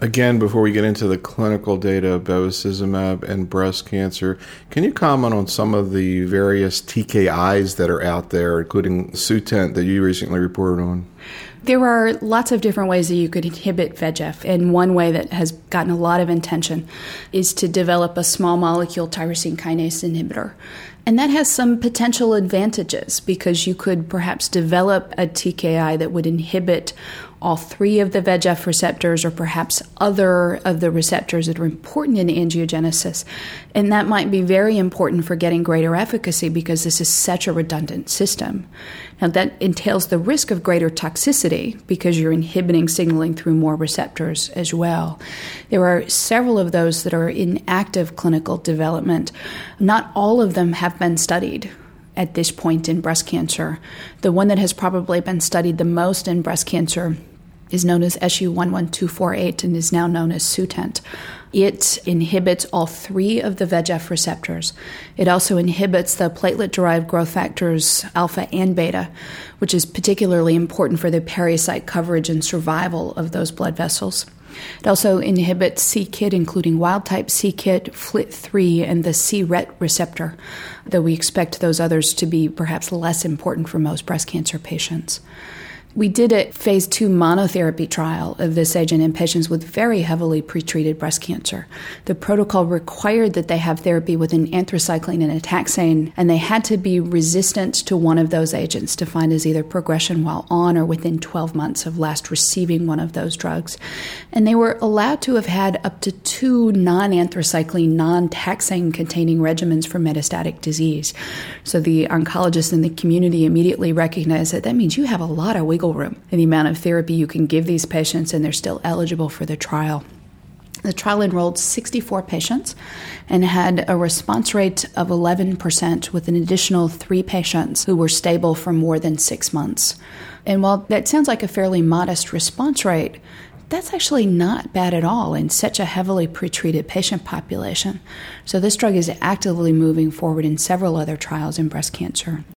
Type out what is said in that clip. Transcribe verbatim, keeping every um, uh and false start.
Again, before we get into the clinical data of bevacizumab and breast cancer, can you comment on some of the various T K Is that are out there, including Sutent that you recently reported on? There are lots of different ways that you could inhibit V E G F, and one way that has gotten a lot of attention is to develop a small molecule tyrosine kinase inhibitor. And that has some potential advantages because you could perhaps develop a T K I that would inhibit all three of the V E G F receptors or perhaps other of the receptors that are important in angiogenesis. And that might be very important for getting greater efficacy because this is such a redundant system. Now, that entails the risk of greater toxicity because you're inhibiting signaling through more receptors as well. There are several of those that are in active clinical development. Not all of them have been studied at this point in breast cancer. The one that has probably been studied the most in breast cancer is known as S U one one two four eight and is now known as Sutent. It inhibits all three of the V E G F receptors. It also inhibits the platelet-derived growth factors alpha and beta, which is particularly important for the periocyte coverage and survival of those blood vessels. It also inhibits c-Kit, including wild-type c-Kit, F L I T three, and the c R E T receptor, though we expect those others to be perhaps less important for most breast cancer patients. We did a phase two monotherapy trial of this agent in patients with very heavily pretreated breast cancer. The protocol required that they have therapy with an anthracycline and a taxane, and they had to be resistant to one of those agents, defined as either progression while on or within twelve months of last receiving one of those drugs. And they were allowed to have had up to two non-anthracycline, non-taxane-containing regimens for metastatic disease. So the oncologists in the community immediately recognized that that means you have a lot of wiggle room in the amount of therapy you can give these patients, and they're still eligible for the trial. The trial enrolled sixty-four patients and had a response rate of eleven percent with an additional three patients who were stable for more than six months. And while that sounds like a fairly modest response rate, that's actually not bad at all in such a heavily pretreated patient population. So this drug is actively moving forward in several other trials in breast cancer.